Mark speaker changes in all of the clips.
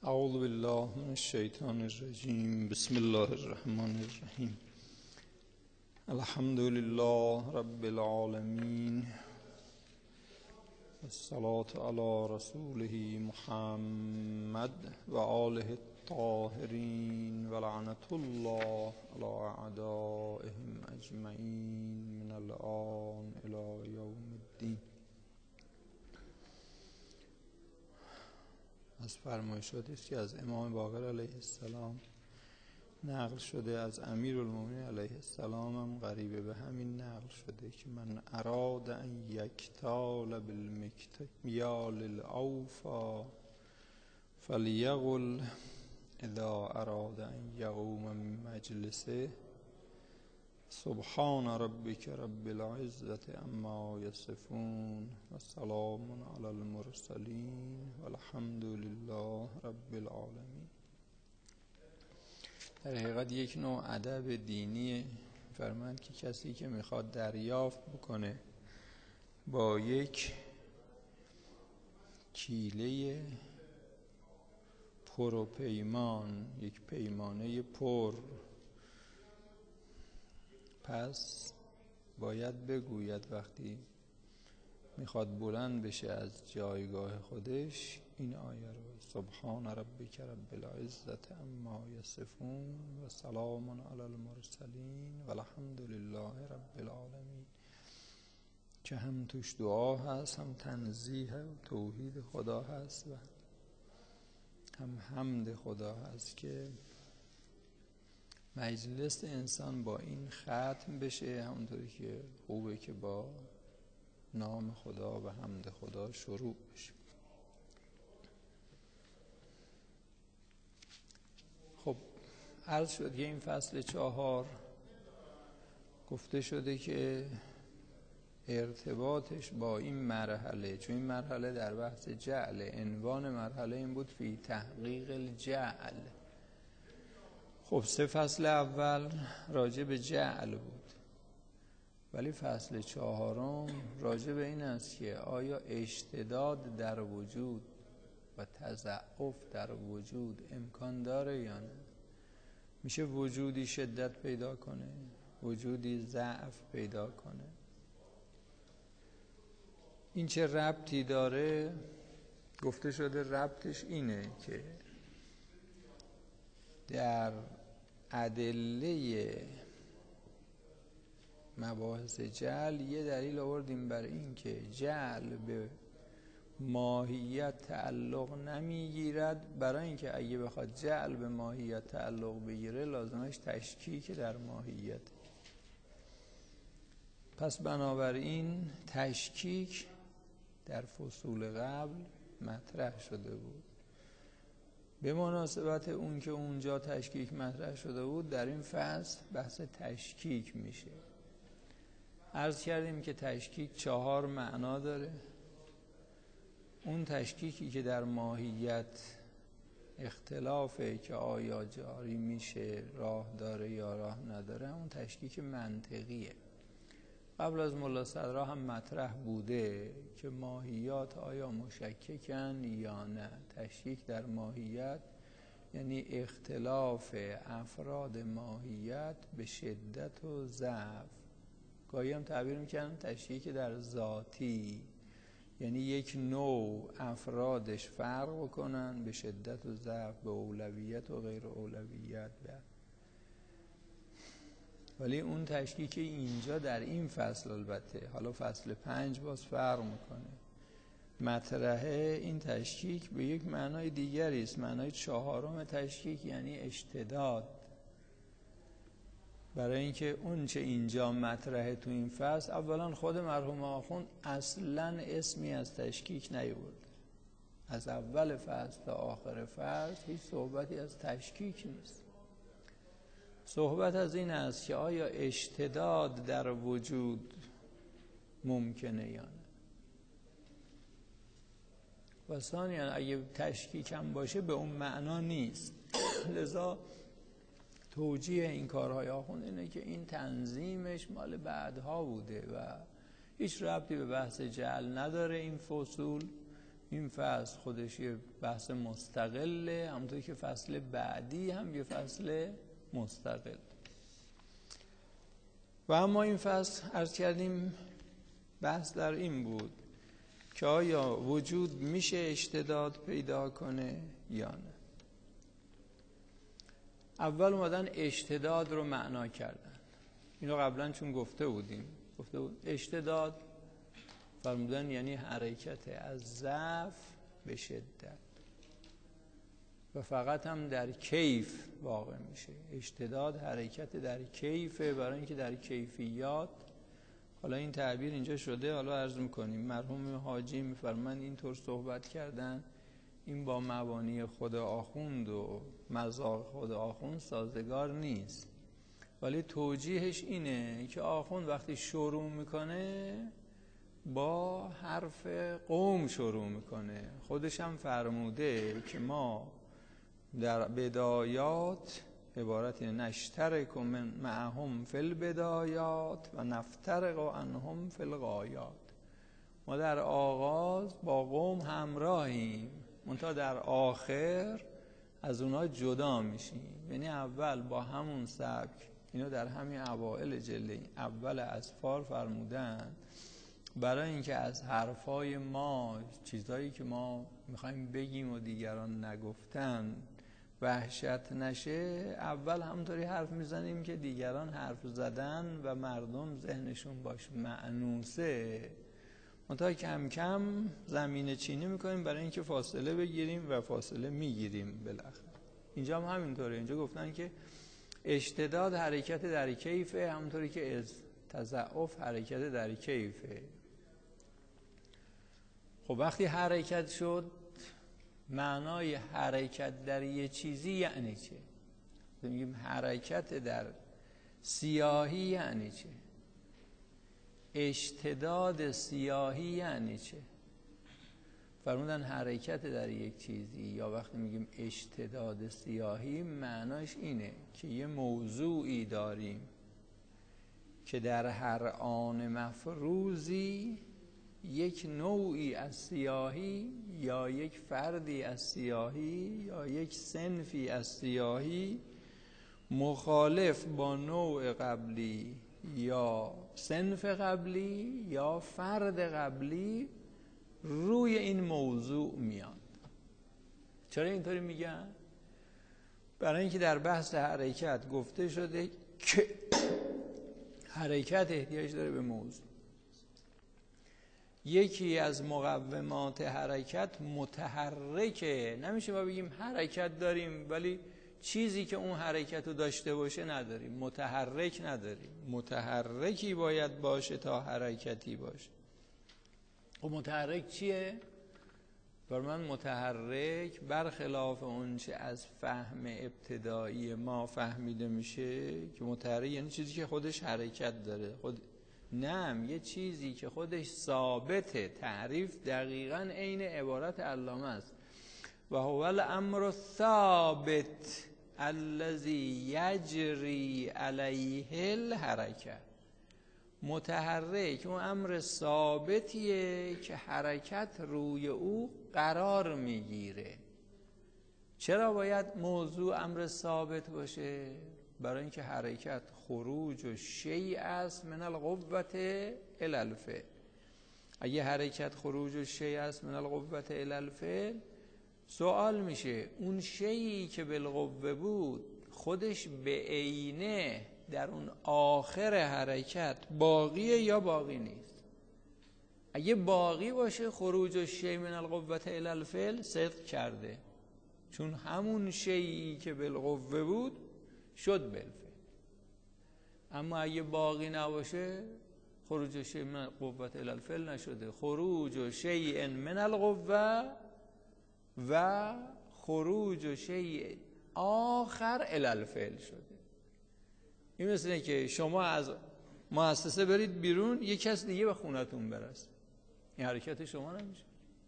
Speaker 1: اعوذ بالله من الشیطان الرجیم. بسم الله الرحمن الرحیم. الحمد لله رب العالمین، والصلاة علی رسوله محمد و آله الطاهرین و لعنة الله علی اعدائهم اجمعین من الآن الی یوم الدین. از فرمایشاتی است که از امام باقر علیه السلام نقل شده، از امیرالمومنین علیه السلام هم قریبه به همین نقل شده که من اراد ان یکتال بالمکیال الاوفا فلیقل اذا اراد ان یقوم من مجلسه سبحان ربک رب العزة عما یصفون و سلام علی المرسلین و الحمد لله رب العالمین. در حقیقت یک نوع ادب دینی فرمایند که کسی که میخواد دریافت بکنه با یک کیله پر و پیمان، یک پیمانه پر، پس باید بگوید وقتی میخواد بلند بشه از جایگاه خودش این آیه رو: سبحان ربک رب العزة عما یصفون و سلام علی المرسلین و الحمد لله رب العالمین، که هم توش دعا هست، هم تنزیه و توحید خدا هست و هم حمد خدا هست که مجلس انسان با این ختم بشه. همونطوری که خوبه که با نام خدا و حمد خدا شروع بشه. خب عرض شد که این فصل 4 گفته شده که ارتباطش با این مرحله، چون این مرحله در بحث جعل، عنوان مرحله این بود فی تحقیق الجعل. خب 3 فصل اول راجع به جعل بود، ولی فصل 4 راجع به این است که آیا اشتداد در وجود و تضعف در وجود امکان داره یا نه؟ میشه وجودی شدت پیدا کنه، وجودی ضعف پیدا کنه؟ این چه ربطی داره؟ گفته شده ربطش اینه که در ادله مباحث جعل یه دلیل آوردیم بر این که جعل به ماهیت تعلق نمیگیرد، برای اینکه اگه بخواد جعل به ماهیت تعلق بگیره لازمش تشکیک در ماهیت. پس بنابراین تشکیک در فصول قبل مطرح شده بود. به مناسبت اون که اونجا تشکیک مطرح شده بود، در این فصل بحث تشکیک میشه. عرض کردیم که تشکیک 4 معنا داره. اون تشکیکی که در ماهیت اختلافه که آیا جاری میشه، راه داره یا راه نداره، اون تشکیک منطقیه. قبل از ملا صدرا هم مطرح بوده که ماهیات آیا مشککن یا نه. تشکیک در ماهیت یعنی اختلاف افراد ماهیت به شدت و ضعف. گاهی هم تعبیر میکنن تشکیک در ذاتی، یعنی یک نوع افرادش فرق بکنن به شدت و ضعف، به اولویت و غیر اولویت. ولی اون تشکیک اینجا در این فصل، البته حالا فصل 5 باز فرق میکنه، مطرحه این تشکیک به یک معنای دیگری است. معنای 4 تشکیک یعنی اشتداد. برای اینکه اون چه اینجا مطرحه تو این فصل، اولا خود مرحوم آخوند اصلا اسمی از تشکیک نیورد. از اول فصل تا آخر فصل هیچ صحبتی از تشکیک نیست. صحبت از این است که آیا اشتداد در وجود ممکنه یا نه. و ثانیاً اگه تشکیک هم باشه به اون معنا نیست. لذا توجیه این کارهای آخوند اینه که این تنظیمش مال بعدها بوده و هیچ ربطی به بحث جعل نداره. این فصول این فصل خودش یه بحث مستقله، همونطور که فصل بعدی هم یه فصل مستقل. و اما این فصل عرض کردیم بحث در این بود که آیا وجود میشه اشتداد پیدا کنه یا نه. اول اومدن اشتداد رو معنا کردن. اینو قبلا چون گفته بود اشتداد فرمودن یعنی حرکت از ضعف به شدت و فقط هم در کیف واقع میشه. اشتداد حرکت در کیفه، برای اینکه در کیفیات، حالا این تعبیر اینجا شده، حالا عرض میکنیم مرحوم حاجی میفرمان اینطور صحبت کردن، این با مبانی خود آخوند و مذاق خود آخوند سازگار نیست، ولی توجیهش اینه که آخوند وقتی شروع میکنه با حرف قوم شروع میکنه. خودش هم فرموده که ما در بدایات عبارت نشترک معهم فی البدایات و نفترق عنهم فی الغایات. ما در آغاز با قوم همراهیم، منتها در آخر از اونها جدا میشیم. یعنی اول با همون سبک، اینو در همین اوائل جلد اول اسفار فرمودن، برای اینکه از حرفای ما، چیزایی که ما میخوایم بگیم و دیگران نگفتن، وحشت نشه، اول همونطوری حرف میزنیم که دیگران حرف زدن و مردم ذهنشون باش مأنوسه. منتها کم کم زمینه چینی میکنیم برای اینکه فاصله بگیریم و فاصله میگیریم بالاخره. اینجا هم همینطوره. اینجا گفتن که اشتداد حرکت در کیفه، همونطوری که از تضعف حرکت در کیفه. خب وقتی حرکت شد، معنای حرکت در یه چیزی یعنی چه؟ میگیم حرکت در سیاهی یعنی چه؟ اشتداد سیاهی یعنی چه؟ فرمودن حرکت در یک چیزی، یا وقتی میگیم اشتداد سیاهی، معناش اینه که یه موضوعی داریم که در هر آن مفروضی یک نوعی از سیاهی یا یک فردی از سیاهی یا یک صنفی از سیاهی مخالف با نوع قبلی یا صنف قبلی یا فرد قبلی روی این موضوع میاد. چرا اینطوری میگن؟ برای اینکه در بحث حرکت گفته شده که حرکت احتیاج داره به موضوع. یکی از مقومات حرکت متحرکه. نمیشه ما بگیم حرکت داریم ولی چیزی که اون حرکت رو داشته باشه نداریم، متحرک نداریم. متحرکی باید باشه تا حرکتی باشه. و متحرک چیه؟ برای من متحرک برخلاف اون چه از فهم ابتدایی ما فهمیده میشه که متحرک یعنی چیزی که خودش حرکت داره، نه، یه چیزی که خودش ثابته. تعریف دقیقاً عین عبارت علامه است. و هو الامر الثابت الذی یجری علیه الحرکه. متحرک اون امر ثابتیه که حرکت روی او قرار میگیره. چرا باید موضوع امر ثابت باشه؟ برای اینکه حرکت خروج و شیء است من القوة الی الفعل. اگه حرکت خروج و شیء است من القوة الی الفعل، سوال میشه اون شیئی که بالقوه بود خودش به عینه در اون آخر حرکت باقیه یا باقی نیست؟ اگه باقی باشه خروج و شیء من القوة الی الفعل صدق کرده، چون همون شیئی که بالقوه بود شد بالفعل. اما اگه باقی نباشه خروج شیء من القوة الی الفعل نشده، خروج شیء من القوه و خروج شیء آخر الی الفعل شده. این مثل که شما از مؤسسه برید بیرون، یک کس دیگه به خونتون برسه، این حرکت شما نمیشه.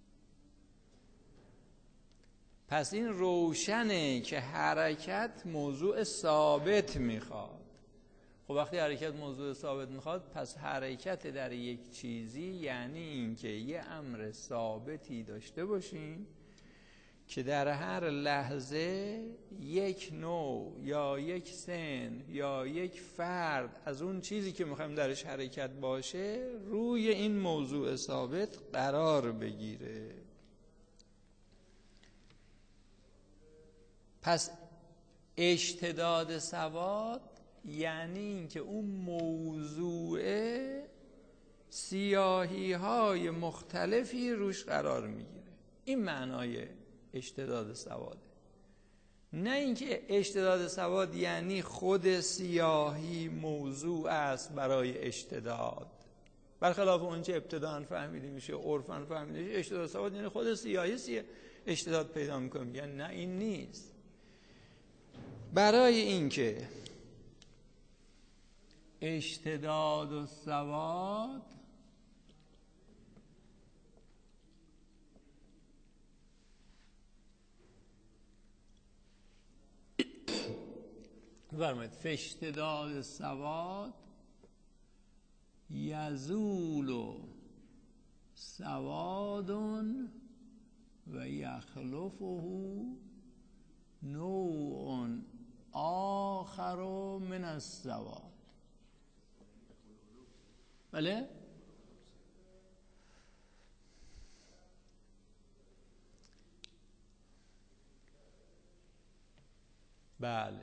Speaker 1: پس این روشنه که حرکت موضوع ثابت میخواد. خب وقتی حرکت موضوع ثابت میخواد، پس حرکت در یک چیزی یعنی اینکه یه امر ثابتی داشته باشیم که در هر لحظه یک نوع یا یک سن یا یک فرد از اون چیزی که میخوایم درش حرکت باشه روی این موضوع ثابت قرار بگیره. پس اشتداد سواد یعنی اینکه اون موضوع سیاهی های مختلفی روش قرار میگیره. این معنای اشتداد سواده. نه اینکه اشتداد سواد یعنی خود سیاهی موضوع است برای اشتداد، برخلاف اون چه ابتداء فهمیده میشه، عرفاً فهمیده میشه. اشتداد سواد یعنی خود سیاهی اشتداد پیدا میکنه. میگن نه، این نیست. برای اینکه اشتداد و سواد فرمایید فاشتداد سواد یزول سواد و یخلفه نوع آخر من السواد. بله؟ بله.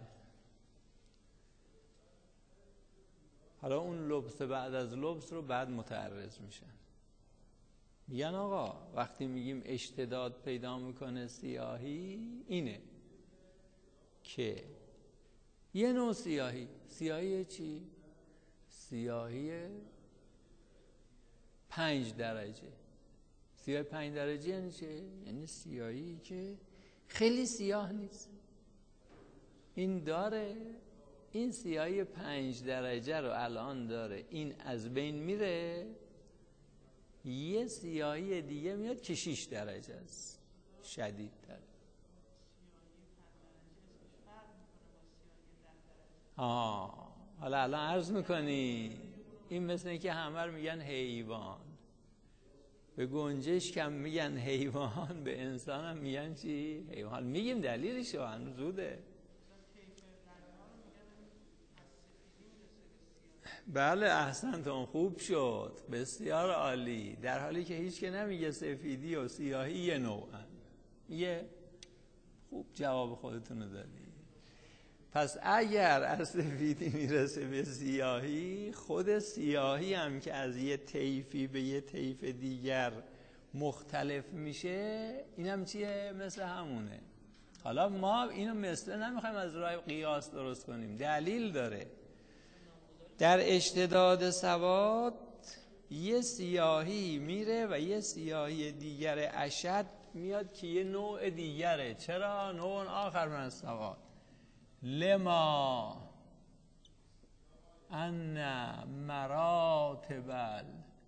Speaker 1: حالا اون لبس بعد از لبس رو بعد متعرض میشن. میگن آقا وقتی میگیم اشتداد پیدا میکنه سیاهی، اینه که یه نوع سیاهی چی؟ سیاهی 5 درجه. سیاهی 5 درجه یعنی چه؟ یعنی سیاهی که خیلی سیاه نیست. این داره، این سیاهی 5 درجه رو الان داره، این از بین میره، یه سیاهی دیگه میاد که 6 درجه است، شدید تر. حالا الان عرض میکنی این مثل این که همه رو میگن حیوان، به گنجش کم میگن حیوان، به انسان هم میگن چی؟ حیوان. میگیم دلیلش رو، هنوز زوده. بله احسنتون، خوب شد، بسیار عالی. در حالی که هیچ که نمیگه سفیدی و سیاهی یه نوعن. یه خوب جواب خودتون رو دادی. پس اگر از سفیدی میرسه به سیاهی، خود سیاهی هم که از یه طیفی به یه طیف دیگر مختلف میشه، اینم چیه؟ مثل همونه. حالا ما اینو مثل نمیخوایم از راه قیاس درست کنیم، دلیل داره. در اشتداد سواد یه سیاهی میره و یه سیاهی دیگر اشد میاد که یه نوع دیگره. چرا؟ نوع آخر من السواد لما ان مراتب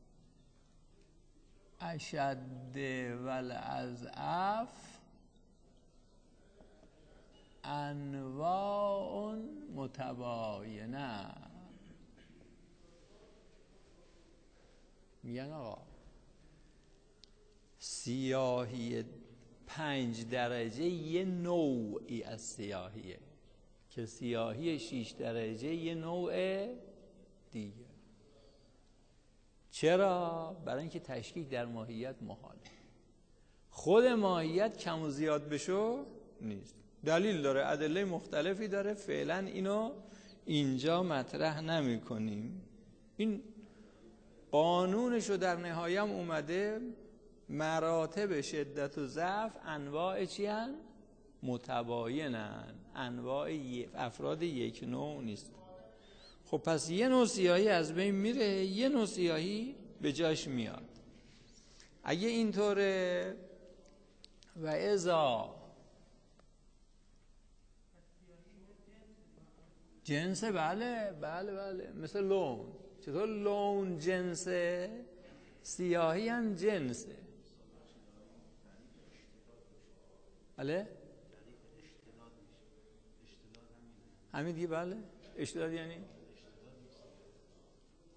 Speaker 1: الاشد والاضعف انواع متباینه. میگن آقا سیاهی 5 درجه یه نوعی از سیاهیه، که سیاهی 6 درجه یه نوع دیگه. چرا؟ برای اینکه تشکیک در ماهیت محاله. خود ماهیت کم و زیاد بشو نیست. دلیل داره، ادله مختلفی داره، فعلا اینو اینجا مطرح نمی کنیم. این قانونشو در نهایه هم اومده، مراتب شدت و ضعف انواع چی هن؟ متباینن، انواع افراد یک نوع نیست. خب پس یه نوع سیاهی از بین میره، یه نوع سیاهی به جاش میاد. اگه اینطوره و ازا جنسه، بله مثل لون. چطور لون جنسه؟ سیاهی هم جنسه. بله همین دیگه. بله اشتداد یعنی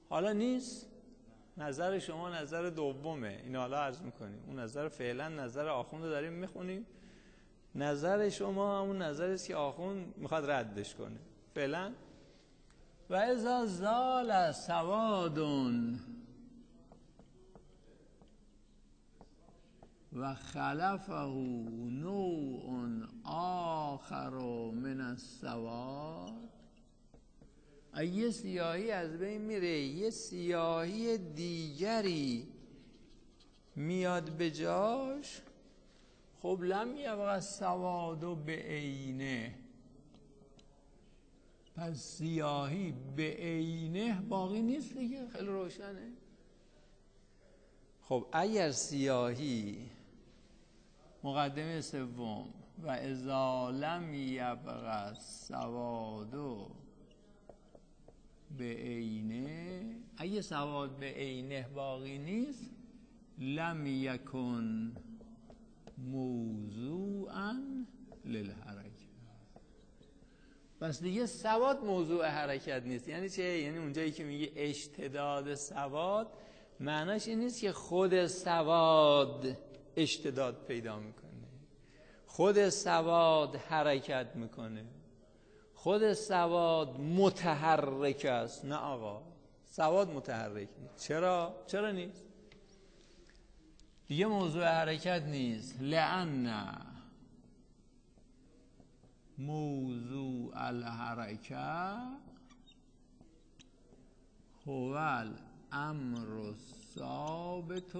Speaker 1: حالا نیست؟ نظر شما نظر دومه، این حالا عرض میکنیم اون نظر فعلا نظر آخوند رو داریم میخونیم، نظر شما همون نظری است که آخوند میخواد ردش کنه فعلا. و اذا زال سواد و خلفه نوع آخر من السواد، یه سیاهی از بین میره یه سیاهی دیگری میاد به جاش، خب لم یبقى السواد بعینه، پس سیاهی به عینه باقی نیست دیگه. خیلی روشنه. خب اگر سیاهی مقدمه سوم و اذا لم یبقى السواد به عینه، اگه سواد به عینه باقی نیست، لم یکن موضوعا للحرکت، پس دیگه سواد موضوع حرکت نیست. یعنی چه؟ یعنی اونجایی که میگه اشتداد سواد، معناش این نیست که خود سواد اشتداد پیدا میکنه، خود سواد حرکت میکنه، خود سواد متحرک است. نه آقا، سواد متحرک نیست. چرا نیست؟ دیگه موضوع حرکت نیست. لأن موضوع الحرکه هو الامر الثابت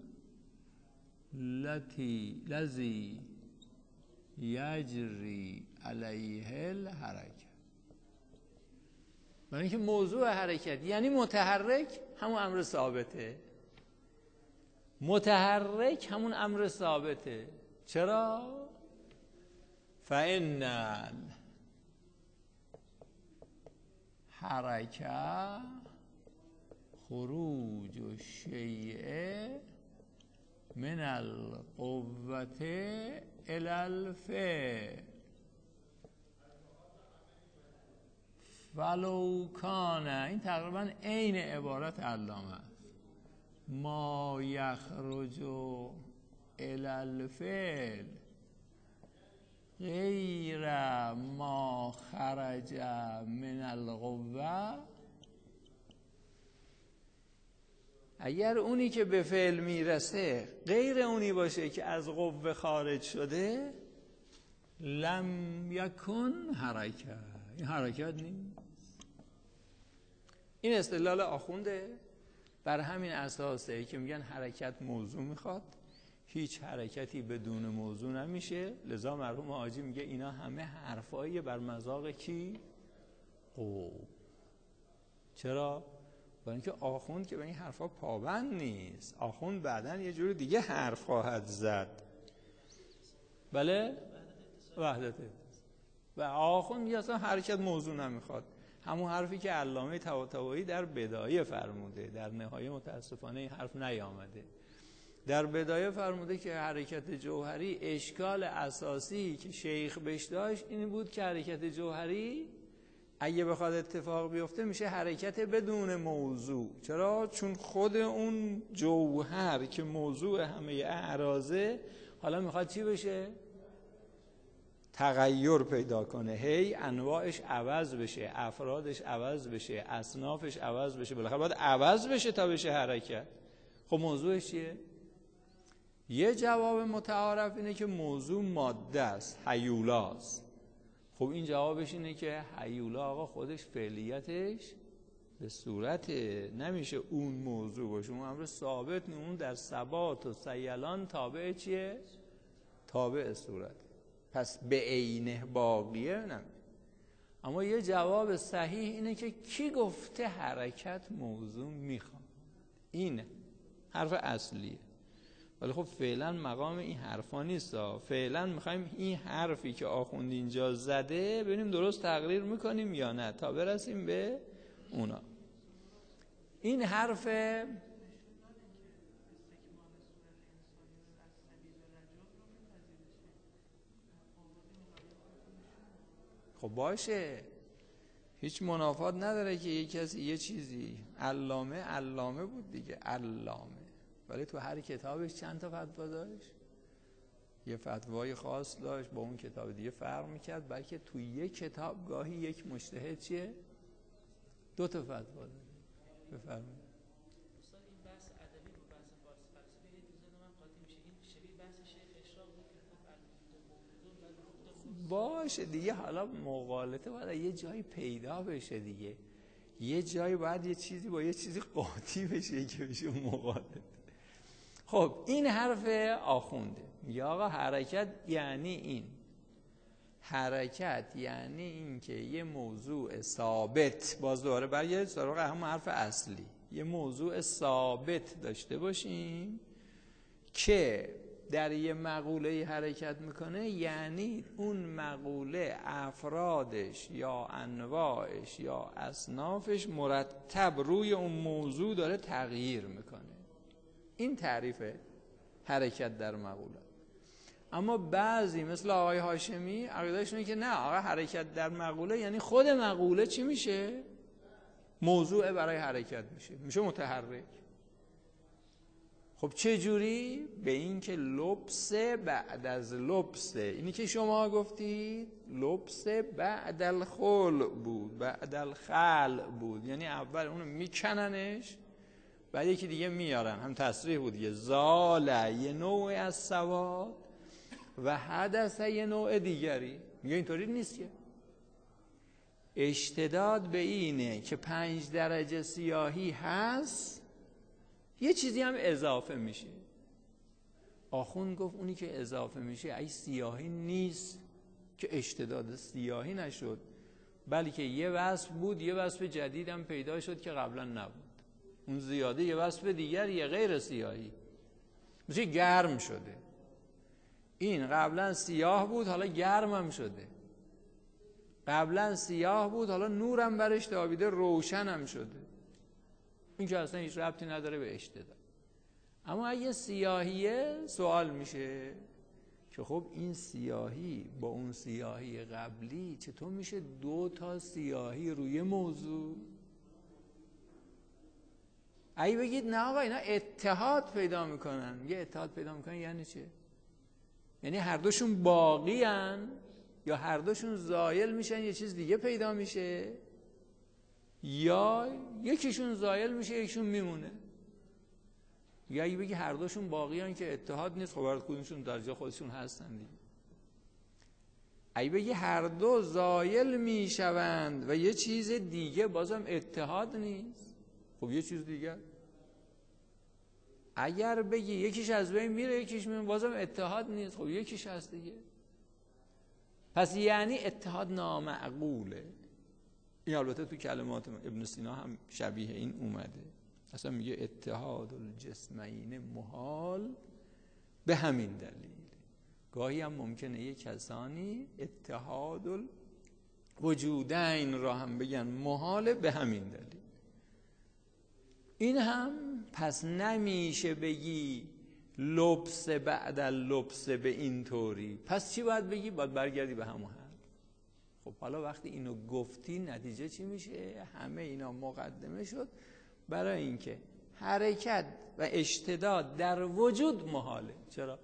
Speaker 1: الذي یجری علیه الحرکه. برای اینکه موضوع حرکت یعنی متحرک، همون امر ثابته. متحرک همون امر ثابته. چرا؟ فإن الحرکه خروج الشیء من القوة الى الفعل ولو کان، این تقریبا عین عبارت علامه است، ما یخرج الى الفعل غیر ما خرج من القوة. اگر اونی که به فعل میرسه غیر اونی باشه که از قوه خارج شده، لم یکن حرکت، این حرکت نیست. این استدلال آخونده. بر همین اساسه که میگن حرکت موضوع میخواد، هیچ حرکتی بدون موضوع نمیشه. لذا مرحوم حاجی میگه اینا همه حرفایی بر مذاق کی؟ چرا؟ برای اینکه آخوند که به این حرفا پابند نیست. آخوند بعدن یه جور دیگه حرف خواهد زد. بله؟ وحدت. و آخوند میگه اصلا حرکت موضوع نمیخواد. همون حرفی که علامه طباطبایی در بدایه فرموده، در نهایه متاسفانه این حرف نیامده. در بدایه فرموده که حرکت جوهری اشکال اساسی که شیخ بهش داشت این بود که حرکت جوهری اگه بخواد اتفاق بیفته میشه حرکت بدون موضوع. چرا؟ چون خود اون جوهر که موضوع همه اعراضه حالا میخواد چی بشه؟ تغییر پیدا کنه، هی انواعش عوض بشه، افرادش عوض بشه، اصنافش عوض بشه، بالاخره باید عوض بشه تا بشه حرکت. خب موضوعش چیه؟ یه جواب متعارف اینه که موضوع ماده است، هیولاست. خب این جوابش اینه که هیولا آقا خودش فعلیتش به صورت نمیشه اون موضوع باشه، اون امر ثابت نه، اون در ثبات و سیلان تابع چیه؟ تابع صورت، پس به عینه باقیه نمیشه. اما یه جواب صحیح اینه که کی گفته حرکت موضوع میخواد؟ این حرف اصلیه. ولی خب فعلا مقام این حرفا نیست. فعلا میخوایم این حرفی که آخوند اینجا زده ببینیم درست تقریر میکنیم یا نه تا برسیم به اونا. این حرف خب باشه، هیچ منافات نداره که یک کسی یه چیزی علامه بود دیگه، علامه، ولی تو هر کتابش چند تا فتوا داشت، یه فتوای خاص داشت، با اون کتاب دیگه فرق میکرد، بلکه تو یک کتاب گاهی یک مجتهد چیه؟ 2 تا فتوا داره. بفرمایید.
Speaker 2: استاد این بحث ادبی و بحث فلسفی یه جزء من قاطی میشه، این شبیه بحث شیخ اشراق بود که گفت
Speaker 1: باشه دیگه، حالا مغالطه باید یه جایی پیدا بشه دیگه، یه جایی باید یه چیزی با یه چیزی قاطی بشه که بشه مغالطه. خب این حرف آخونده، میگه آقا حرکت یعنی این، حرکت یعنی این که یه موضوع ثابت، باز دوباره برگردید سراغ همون حرف اصلی، یه موضوع ثابت داشته باشیم که در یه مقوله حرکت میکنه، یعنی اون مقوله افرادش یا انواعش یا اصنافش مرتب روی اون موضوع داره تغییر میکنه. این تعریف حرکت در مقوله. اما بعضی مثل آقای هاشمی عقیدهشونه که نه، آقا حرکت در مقوله یعنی خود مقوله چی میشه؟ موضوع برای حرکت میشه متحرک. خب چه جوری؟ به این که لبس بعد از لبس، اینی که شما گفتید لبس بعد الخلع بود، بعد الخلع بود، یعنی اول اونو میکننش بعد یکی دیگه میارن، هم تصریح بود دیگه، زال یه نوع از سواد و حدث یه نوع دیگری. میگه اینطوری نیست که، اشتداد به اینه که 5 درجه سیاهی هست، یه چیزی هم اضافه میشه. آخوند گفت اونی که اضافه میشه ای سیاهی نیست که اشتداد سیاهی نشد، بلکه یه وصف بود، یه وصف جدید هم پیدا شد که قبلا نبود، اون زیاده یه وصف دیگر، یه غیر سیاهی، مثل گرم شده. این قبلا سیاه بود حالا گرم هم شده، قبلا سیاه بود حالا نورم برش تابیده روشن هم شده. این که اصلا هیچ ربطی نداره به اشتداد. اما اگه سیاهیه سوال میشه که خب این سیاهی با اون سیاهی قبلی چطور میشه 2 تا سیاهی روی موضوع؟ اگه بگید نه آقا اینا اتحاد پیدا میکنن، یه اتحاد پیدا میکنن یعنی چه؟ یعنی هر دوشون باقی هن یا هر دوشون زایل میشن یه چیز دیگه پیدا میشه، یا یکیشون زایل میشه یکیشون میمونه. یا اگه بگی هر دوشون باقی هن که اتحاد نیست، خب هر کدومشون در جا خودشون هستن دیگه. اگه بگی هر دو زایل میشوند و یه چیز دیگه بازم اتحاد نیست، خب یه چیز دیگه. اگر بگی یکیش از بین میره یکیش میمونه بازم اتحاد نیست، خب یکیش هست دیگه. پس یعنی اتحاد نامعقوله. این البته تو کلمات ابن سینا هم شبیه این اومده، اصلا میگه اتحاد الجسمین محال به همین دلیل. گاهی هم ممکنه یه کسانی اتحاد الوجودین را هم بگن محال به همین دلیل. این هم پس نمیشه بگی لبس بعد اللبس به این طوری. پس چی باید بگی؟ باید برگردی به همون حرف. خب حالا وقتی اینو گفتی نتیجه چی میشه؟ همه اینا مقدمه شد برای اینکه حرکت و اشتداد در وجود محاله. چرا؟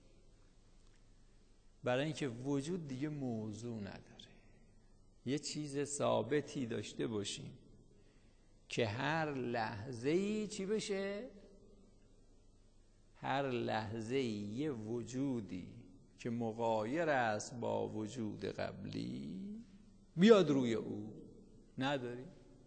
Speaker 1: برای اینکه وجود دیگه موضوع نداره. یه چیز ثابتی داشته باشیم که هر لحظه‌ای چی بشه؟ هر لحظه‌ای یه وجودی که مغایر است با وجود قبلی بیاد روی او. نداری؟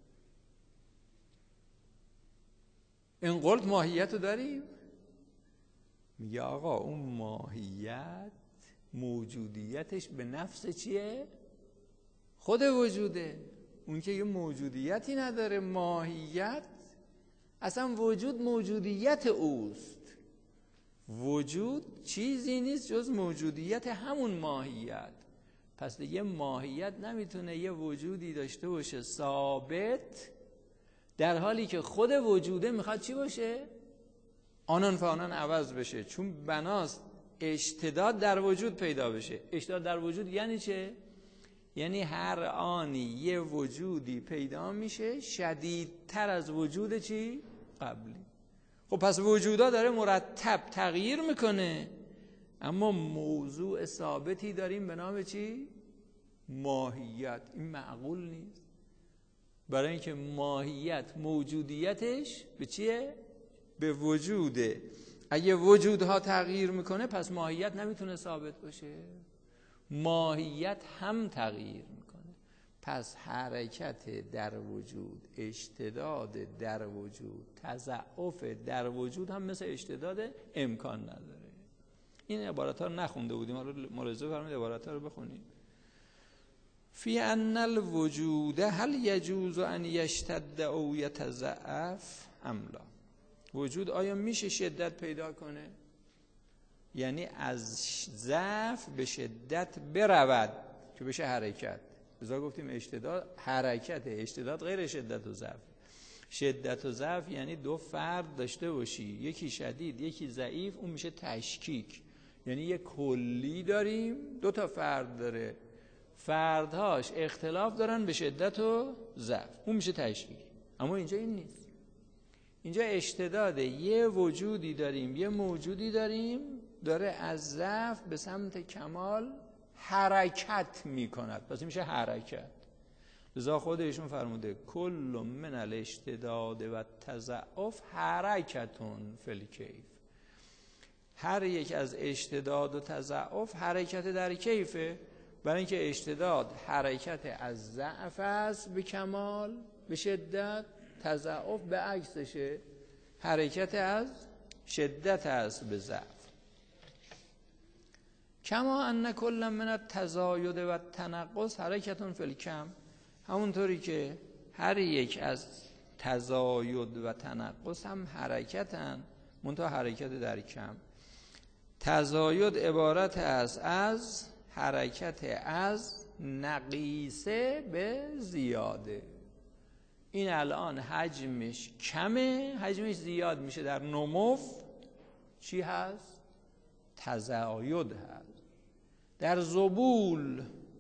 Speaker 1: این قلت ماهیت رو داریم؟ میگه آقا اون ماهیت موجودیتش به نفس چیه؟ خود وجوده. اون که یه موجودیتی نداره، ماهیت اصلا وجود موجودیت اوست. وجود چیزی نیست جز موجودیت همون ماهیت. پس دیگه ماهیت نمیتونه یه وجودی داشته باشه ثابت در حالی که خود وجوده میخواد چی باشه؟ آنان فانان عوض بشه. چون بناست اشتداد در وجود پیدا بشه. اشتداد در وجود یعنی چه؟ یعنی هر آنی یه وجودی پیدا میشه شدیدتر از وجود چی؟ قبلی. خب پس وجودا داره مرتب تغییر میکنه، اما موضوع ثابتی داریم به نام چی؟ ماهیت. این معقول نیست، برای اینکه ماهیت موجودیتش به چیه؟ به وجوده. اگه وجودها تغییر میکنه پس ماهیت نمیتونه ثابت باشه. ماهیت هم تغییر میکنه، پس حرکت در وجود، اشتداد در وجود، تضعف در وجود هم مثل اشتداد امکان نداره. این عبارت ها رو نخونده بودیم، حالا ملاحظه فرمایید عبارت ها رو بخونید. فی ان الوجود هل یجوز ان یشتد او یتضعف ام لا؟ وجود آیا میشه شدت پیدا کنه؟ یعنی از ضعف به شدت برود که بشه حرکت. لذا گفتیم اشتداد حرکت، اشتداد غیر شدت و ضعف. شدت و ضعف یعنی دو فرد داشته باشی، یکی شدید یکی ضعیف، اون میشه تشکیک. یعنی یک کلی داریم دو تا فرد داره، فردهاش اختلاف دارن به شدت و ضعف، اون میشه تشکیک. اما اینجا این نیست، اینجا اشتداده. یه وجودی داریم، یه موجودی داریم داره از ضعف به سمت کمال حرکت میکند، پس میشه حرکت. لذا خودشون فرموده کل من الاشتداد و تضعف حرکتون فی الکیف. هر یک از اشتداد و تضعف حرکت در کیفه، برای اینکه اشتداد حرکت از ضعف است به کمال به شدت، تضعف به عکسشه، حرکت از شدت است به ضعف. کما ان کل من التزاید و التنقص حرکتون فی الکم، همونطوری که هر یک از تزاید و تنقص هم حرکتن، منتها حرکت در کم. تزاید عبارت است از حرکت از نقیصه به زیاده. این الان حجمش کمه، حجمش زیاد میشه، در نمو چی هست؟ تزاید هست. در ذبول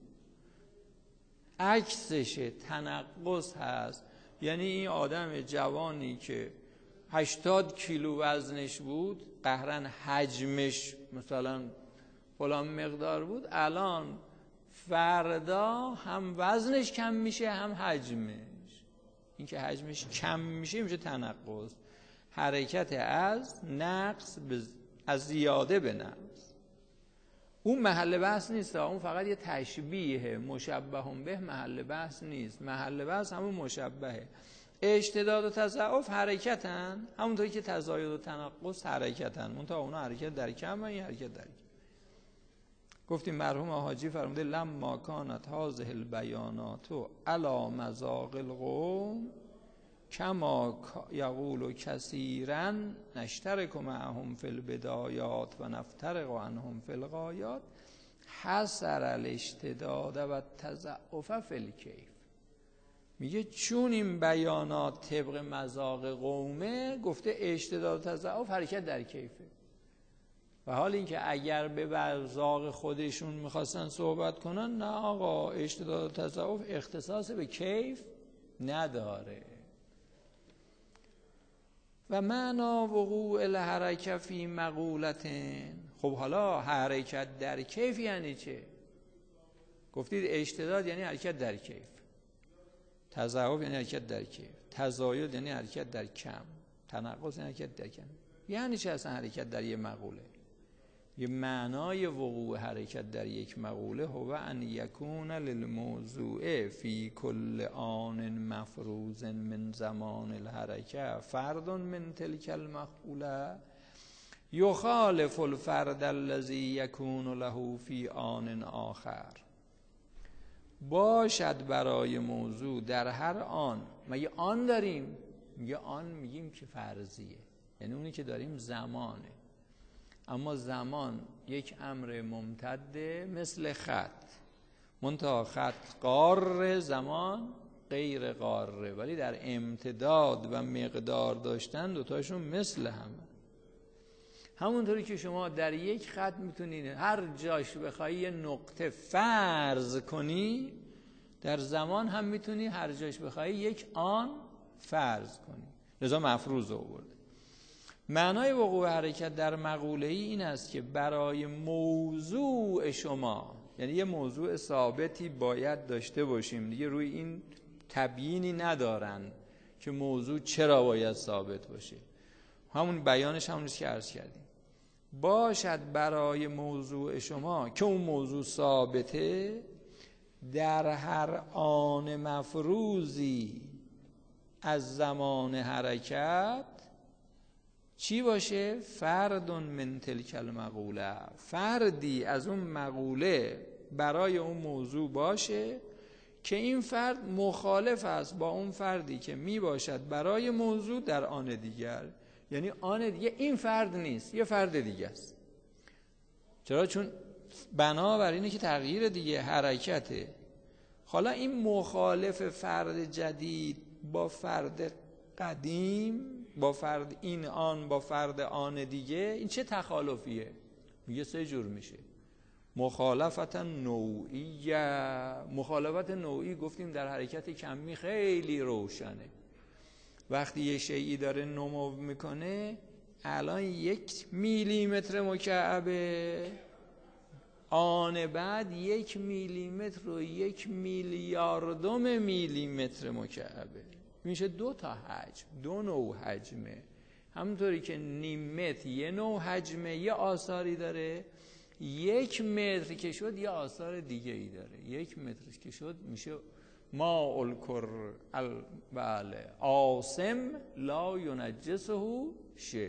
Speaker 1: عکسش تنقص هست، یعنی این آدم جوانی که 80 کیلو وزنش بود، قهرن حجمش مثلا فلان مقدار بود، الان فردا هم وزنش کم میشه هم حجمش. این که حجمش کم میشه میشه تنقص، حرکت از نقص از زیاده به نقص. اون محل بحث نیست، اون فقط یه تشبیه، مشبه به محل بحث نیست. محل بحث همون مشبهه. اشتداد و تضعف حرکتن، همونطوری که تزاید و تنقص حرکتن، منتها اونا حرکت در کم و این حرکت در کم. گفتیم مرحوم حاجی فرموده لما کانت هذه البیانات علی مذاق القوم کما یقول کثیرا نشترک معهم فی البدایات و نفترق عنهم فی الغایات حصر الاشتداد و التضعف فی الکیف. میگه چون این بیانات طبق مذاق قومه، گفته اشتداد و تضعف حرکت در کیفه. و حال اینکه اگر به مذاق خودشون میخواستن صحبت کنن، نه آقا، اشتداد و تضعف اختصاص به کیف نداره. و معنا وقوع الحرکه فی مقولتن. خب حالا حرکت در کیف یعنی چه؟ گفتید اشتداد یعنی حرکت در کیف، تضعف یعنی حرکت در کیف، تزاید یعنی حرکت در کم، تنقص یعنی حرکت در کم. یعنی چه اصلا حرکت در یک مقوله؟ یه معنای وقوع حرکت در یک مقوله هو ان یکون للموضوع فی کل آن مفروض من زمان الحرکه فرد من تلک المقوله یخالف الفرد الذی یکون له فی آن آخر. باشد برای موضوع در هر آن. مگه آن داریم؟ میگه آن میگیم که فرضیه، یعنی اونی که داریم زمانه. اما زمان یک امر ممتده مثل خط، منتها خط قاره، زمان غیر قاره، ولی در امتداد و مقدار داشتن دوتاشون مثل همه. همونطوری که شما در یک خط میتونید هر جاش بخوای یه نقطه فرض کنی، در زمان هم میتونی هر جاش بخوای یک آن فرض کنی. لذا مفروض آورده. معنای وقوع حرکت در مقوله‌ای این است که برای موضوع شما، یعنی یه موضوع ثابتی باید داشته باشیم دیگه، روی این تبیینی ندارن که موضوع چرا باید ثابت باشه، همون بیانش همونیست که عرض کردیم. باشد برای موضوع شما که اون موضوع ثابته، در هر آن مفروضی از زمان حرکت چی باشه؟ فرد من تلک المقوله، فردی از اون مقوله برای اون موضوع باشه که این فرد مخالف است با اون فردی که می باشد برای موضوع در آن دیگر. یعنی آن دیگه این فرد نیست، یه فرد دیگه است. چرا؟ چون بنابر اینه که تغییر دیگه حرکته. حالا این مخالف فرد جدید با فرد قدیم، با فرد این آن با فرد آن دیگه، این چه تخالفیه؟ میگه 3 جور میشه. مخالفت نوعی. مخالفت نوعی گفتیم در حرکت کمی خیلی روشنه. وقتی یه شیئی داره نمو میکنه، الان 1 میلیمتر مکعبه، آن بعد 1 میلیمتر و 1 میلیاردم میلیمتر مکعبه، میشه 2 تا حجم، 2 نوع حجمه. همونطوری که نیم متر یه نوع حجمه، یه آثاری داره، 1 متر که شد یه آثار دیگه ای داره. 1 متر که شد میشه ماء الکر بله عاصم لا ینجسه شیء.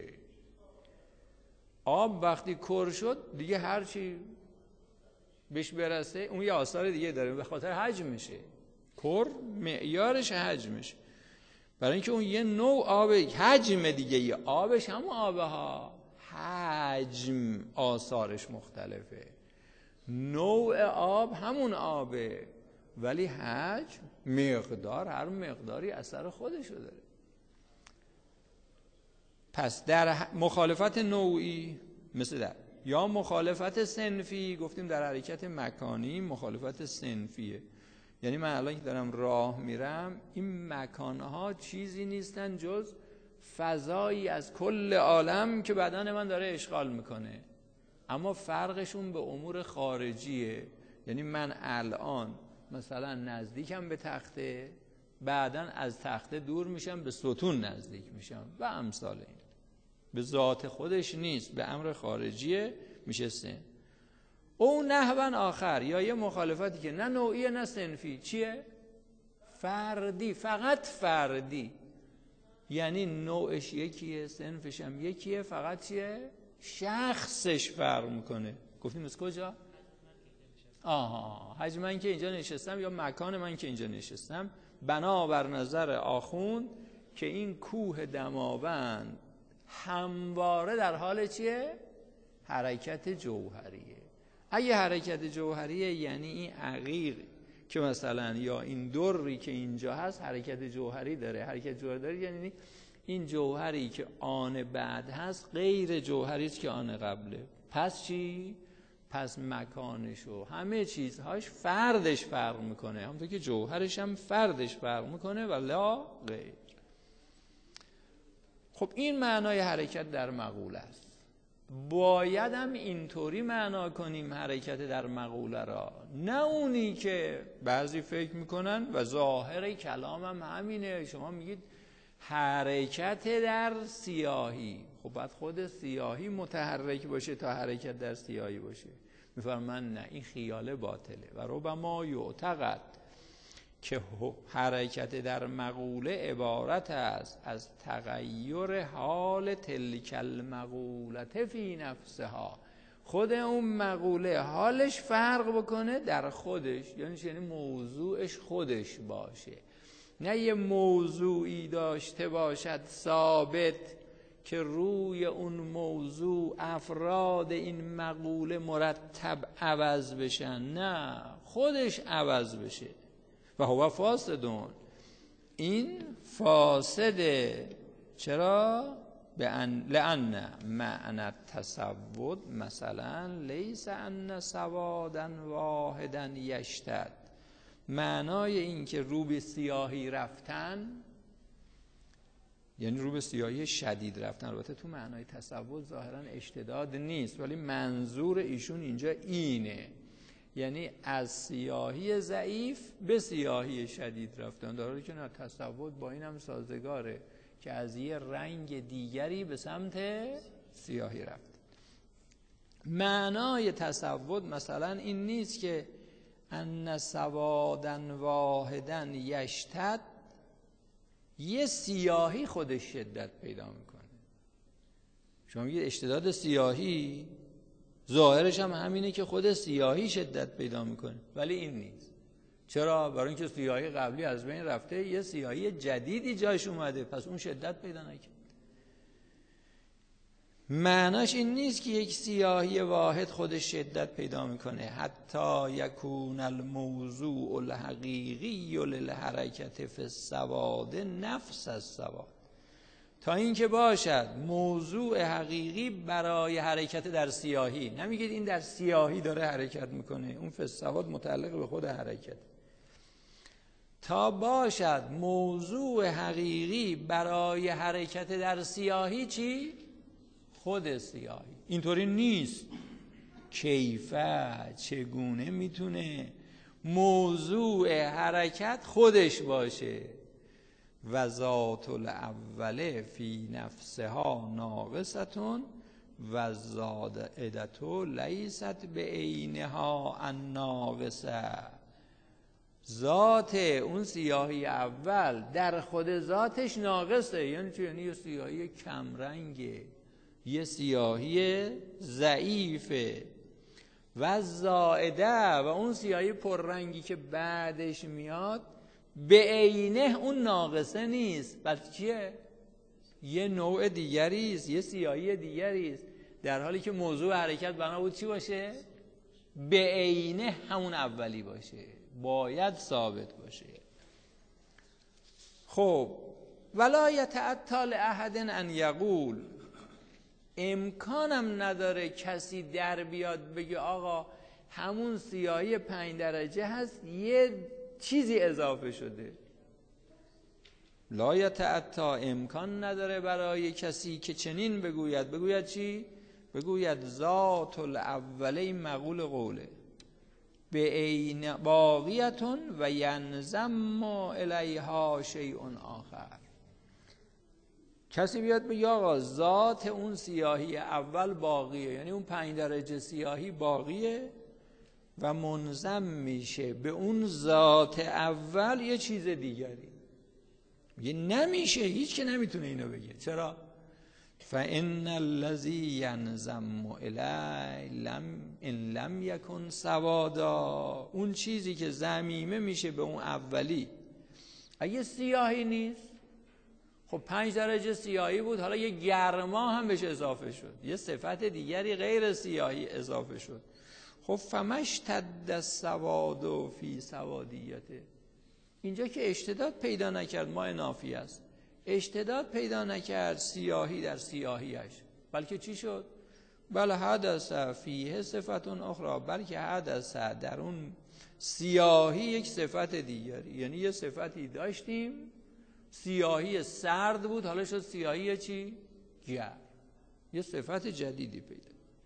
Speaker 1: آب وقتی کر شد دیگه هر چی بهش برسه اون یه آثار دیگه داره، به خاطر حجمشه. کر معیارش حجمش، برای اینکه اون یه نوع آب، حجم دیگه یه آبش همون آبه ها، حجم آثارش مختلفه. نوع آب همون آبه ولی حجم، مقدار، هر مقداری اثر خودشو داره. پس در مخالفت نوعی مثل در یا مخالفت صنفی، گفتیم در حرکت مکانی مخالفت صنفیه. یعنی من الان که دارم راه میرم، این مکانها چیزی نیستن جز فضایی از کل عالم که بدن من داره اشغال میکنه، اما فرقشون به امور خارجیه. یعنی من الان مثلا نزدیکم به تخته، بعداً از تخته دور میشم به ستون نزدیک میشم و امثال این. به ذات خودش نیست، به امر خارجیه، میشه سن. او نحو آخر، یا یه مخالفتی که نه نوعیه نه صنفی، چیه؟ فردی، فقط فردی. یعنی نوعش یکیه، صنفش هم یکیه، فقط چیه؟ شخصش فرق میکنه. گفتیم از کجا؟ حجم من که اینجا نشستم یا مکان من که اینجا نشستم، بنابر نظر آخوند که این کوه دماوند همواره در حال چیه؟ حرکت جوهریه. اگه حرکت جوهریه یعنی این عقیق که مثلا یا این دری که اینجا هست حرکت جوهری داره. حرکت جوهری داره یعنی این جوهری که آن بعد هست غیر جوهری است که آن قبله. پس چی؟ پس مکانش و همه چیزهاش فردش فرق میکنه، همونطور که جوهرش هم فردش فرق میکنه و لا غیر. خب این معنای حرکت در مقوله است. باید هم اینطوری معنا کنیم حرکت در مقوله را، نه اونی که بعضی فکر میکنن و ظاهر کلام هم همینه. شما میگید حرکت در سیاهی، خب باید خود سیاهی متحرک باشه تا حرکت در سیاهی باشه. میفرمان نه، این خیال باطله. و ربما یعتقد که حرکت در مقوله عبارت است از تغییر حال تلک المقوله فی نفسها، خود اون مقوله حالش فرق بکنه در خودش، یعنی موضوعش خودش باشه، نه یه موضوعی داشته باشد ثابت که روی اون موضوع افراد این مقوله مرتب عوض بشن، نه خودش عوض بشه. و هو فاسدون، این فاسده. چرا؟ لأن معنی التسود مثلا لیس ان سوادا واحدا یشتد، معنای این که رو به سیاهی رفتن یعنی رو به سیاهی شدید رفتن. البته تو معنای تسود ظاهرا اشتداد نیست، ولی منظور ایشون اینجا اینه، یعنی از سیاهی ضعیف به سیاهی شدید رفتن، در حالی که نه، تسود با این هم سازگاره که از یه رنگ دیگری به سمت سیاهی رفت. معنای تسود مثلا این نیست که ان سوادا واحدا یشتد، یه سیاهی خودش شدت پیدا میکنه. شما میگید اشتداد سیاهی، ظاهرش هم همینه که خود سیاهی شدت پیدا میکنه، ولی این نیست. چرا؟ برای اینکه سیاهی قبلی از بین رفته، یه سیاهی جدیدی جاش اومده، پس اون شدت پیدا نکرد. معناش این نیست که یک سیاهی واحد خودش شدت پیدا میکنه. حتی یکون الموضوع الحقیقی للحرکت فی السواد نفس السواد، تا اینکه باشد موضوع حقیقی برای حرکت در سیاهی. نمیگید این در سیاهی داره حرکت میکنه، اون فی السواد متعلق به خود حرکت. تا باشد موضوع حقیقی برای حرکت در سیاهی چی؟ خود سیاهی. اینطوری نیست. کیفه، چگونه میتونه موضوع حرکت خودش باشه؟ و ذات الاول فی نفسها ناقصتون و زائدتو لیست به عینها الناقصه. ذات اون سیاهی اول در خود ذاتش ناقصه. یعنی چی؟ یعنی یه سیاهی کمرنگه، یه سیاهی ضعیفه. و زائده، و اون سیاهی پررنگی که بعدش میاد به عینه اون ناقصه نیست، بلکه چیه؟ یه نوع دیگری است، یه سیاهی دیگری است، در حالی که موضوع حرکت بنا بود چی باشه؟ به عینه همون اولی باشه، باید ثابت باشه. خب ولا یتأتی لأحد ان یقول، امکانم نداره کسی در بیاد بگه آقا همون سیاهی 5 درجه هست، یه چیزی اضافه شده. لا یتأتی، امکان نداره برای کسی که چنین بگوید. بگوید چی؟ بگوید ذات الاول، این مقول قوله، به عین باقیتون و ینضم الیها شیء آخر. کسی بیاد بگه آقا ذات اون سیاهی اول باقیه، یعنی اون 5 درجه سیاهی باقیه و منضم میشه به اون ذات اول یه چیز دیگری. میگه نمیشه، هیچ که نمیتونه اینو بگه. چرا؟ فإن الذی ینضم الی ان لم یکن سوادا، اون چیزی که ضمیمه میشه به اون اولی اگه سیاهی نیست، خب 5 درجه سیاهی بود، حالا یه گرما هم بهش اضافه شد، یه صفت دیگری غیر سیاهی اضافه شد. خب فمشتد السواد فی سوادیته، اینجا که اشتداد پیدا نکرد، ما نافی است، اشتداد پیدا نکرد سیاهی در سیاهیش، بلکه چی شد؟ بل حدث فیه صفت اخرى، بلکه حدث در اون سیاهی یک صفت دیگری. یعنی یه صفتی داشتیم سیاهی سرد بود، حالا شد سیاهی چی؟ گرم، یه صفت جدیدی پیدا.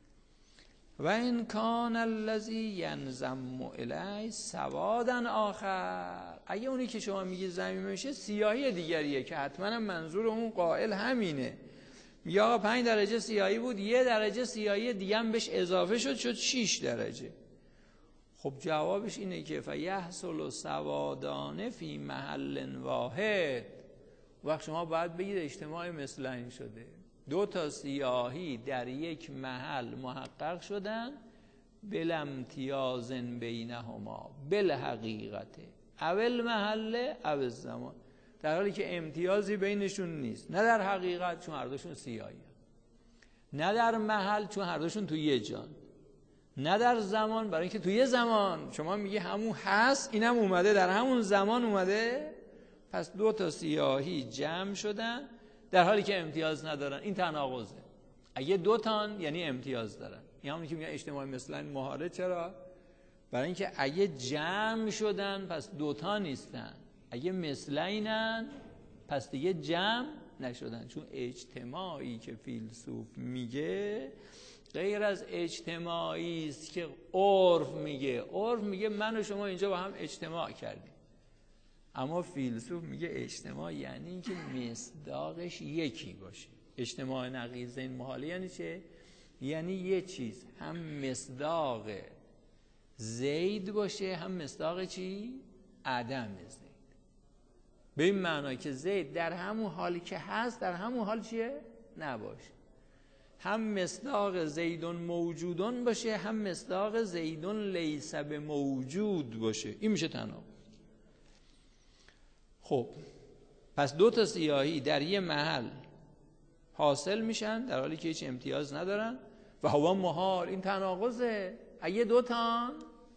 Speaker 1: و این کان الذی ینضم الی سوادا آخر، اگه اونی که شما میگی ضمیمه میشه سیاهی دیگریه که حتما منظور اون قائل همینه. میگه آقا 5 درجه سیاهی بود، 1 درجه سیاهی دیگه هم بهش اضافه شد 6 درجه. خب جوابش اینه که فیحصل سوادان فی محل واحد. وقت شما باید بگید اجتماع مثلین شده، 2 تا سیاهی در یک محل محقق شدن، بلا امتیاز بینهما بالحقیقت اول محل اول زمان، در حالی که امتیازی بینشون نیست، نه در حقیقت چون هر دوشون سیاهی، نه در محل چون هر دوشون توی یه جان، نه در زمان برای اینکه توی زمان شما میگی همون هست، اینم اومده در همون زمان اومده. پس 2 تا سیاهی جمع شدن در حالی که امتیاز ندارن. این تناقضه. اگه 2 تان یعنی امتیاز دارن. این همونی که میگن اجتماعی مثلا مهاره. چرا؟ برای اینکه اگه جمع شدن پس 2 تا نیستن، اگه مثلینن پس دیگه جمع نشدن. چون اجتماعی که فیلسوف میگه غیر از اجتماعی است که عرف میگه. عرف میگه من و شما اینجا با هم اجتماع کردیم، اما فیلسوف میگه اجتماع یعنی اینکه مصداقش یکی باشه. اجتماع نقیضین محاله یعنی چه؟ یعنی یه چیز هم مصداق زید باشه هم مصداق چی؟ عدم زید. به این معنی که زید در همون حالی که هست در همون حال چیه؟ نباشه. هم مصداق زیدون موجودون باشه هم مصداق زیدون لیس به موجود باشه. این میشه تناقض. خب پس 2 تا سیاهی در یه محل حاصل میشن در حالی که هیچ امتیاز ندارن و هوا محال. این تناقضه. اگه 2 تان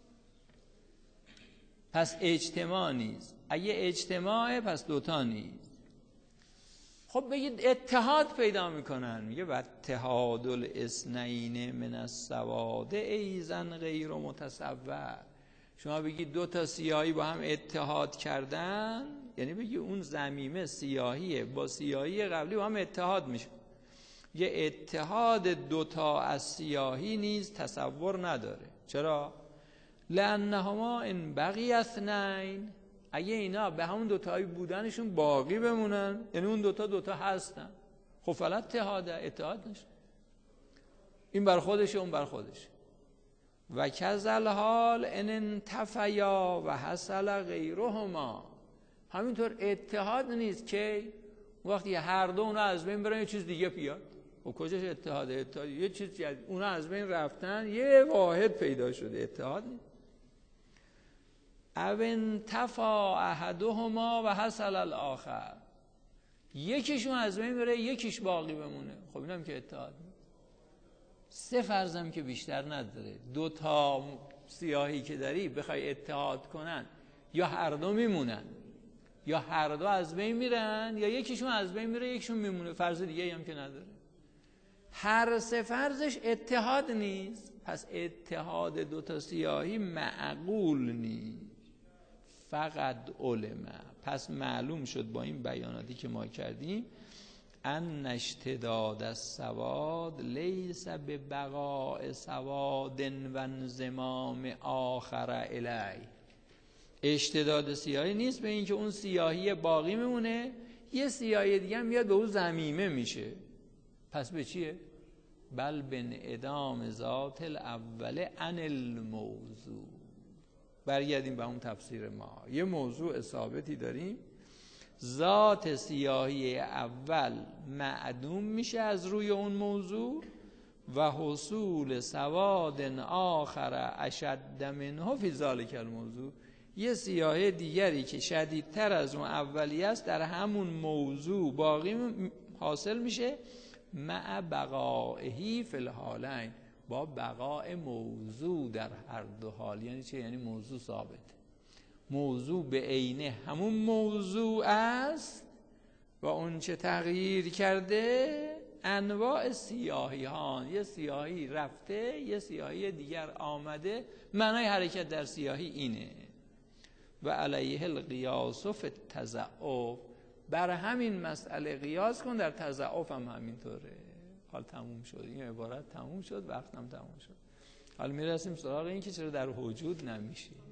Speaker 1: پس اجتماع نیست، اگه اجتماعه پس 2 تا نیست. خب بگید اتحاد پیدا میکنن. میگه و اتحاد الاثنین من السواد ایزن غیر متصور. شما بگید 2 تا سیاهی با هم اتحاد کردن، یعنی بگید اون ضمیمه سیاهیه با سیاهی قبلی با هم اتحاد میشه. یه اتحاد 2 تا از سیاهی نیز تصور نداره. چرا؟ لأنهما ان بقی اثنین، اگه اینا به همون 2 تایی بودنشون باقی بمونن، یعنی اون 2 تا هستن، خب فلا اتحاد نشه. این بر خودشه اون بر خودشه. و کذل حال ان انتفیا و حصل غیرهما. همینطور اتحاد نیست که وقتی هر دو اونا از بین برن یه چیز دیگه بیاد. و کجاش اتحاد یه چیز جدید. اونا از بین رفتن یه واحد پیدا شده. اتحاد نیست. او انتفا احدهما و حصل الاخر. یکیشون از بین بره یکیش باقی بمونه. خب اینم که اتحاد نیست. 3 فرضم که بیشتر نداره. 2 تا سیاهی که داری بخوای اتحاد کنن، یا هر دو میمونن یا هر دو از بین میرن، یا یکیشون از بین میره یکیشون میمونه. فرض دیگه هم که نداره. هر 3 فرضش اتحاد نیست. پس اتحاد 2 تا سیاهی معقول نیست. فقط علمه. پس معلوم شد با این بیاناتی که ما کردیم ان اشتداد السواد لیس ببقاء سواد و انضمام آخر الی. اشتداد سیاهی نیست به اینکه اون سیاهی باقی میمونه یه سیاهی دیگه هم میاد به اون ضمیمه میشه. پس به چیه؟ بل بانعدام ذات الاول عن الموضوع. برگردیم به اون تفسیر ما. یه موضوع ثابتی داریم، ذات سیاهی اول معدوم میشه از روی اون موضوع و حصول سواد آخر اشد منه فی ذلک الموضوع. یه سیاهی دیگری که شدیدتر از اون اولی است در همون موضوع باقی حاصل میشه، مع بقائه فی الحالین، با بقاء موضوع در هر 2 حال. یعنی چه؟ یعنی موضوع ثابته. موضوع به عینه همون موضوع است و اون چه تغییر کرده انواع سیاهی ها. یه سیاهی رفته یه سیاهی دیگر آمده. معنای حرکت در سیاهی اینه. و علیه القیاس فی التضعف. بر همین مسئله قیاس کن در تضعف هم همینطوره. حال تموم شد. این عبارت تموم شد، وقتم تموم شد. حالا میرسیم سراغ این که چرا در وجود نمیشه.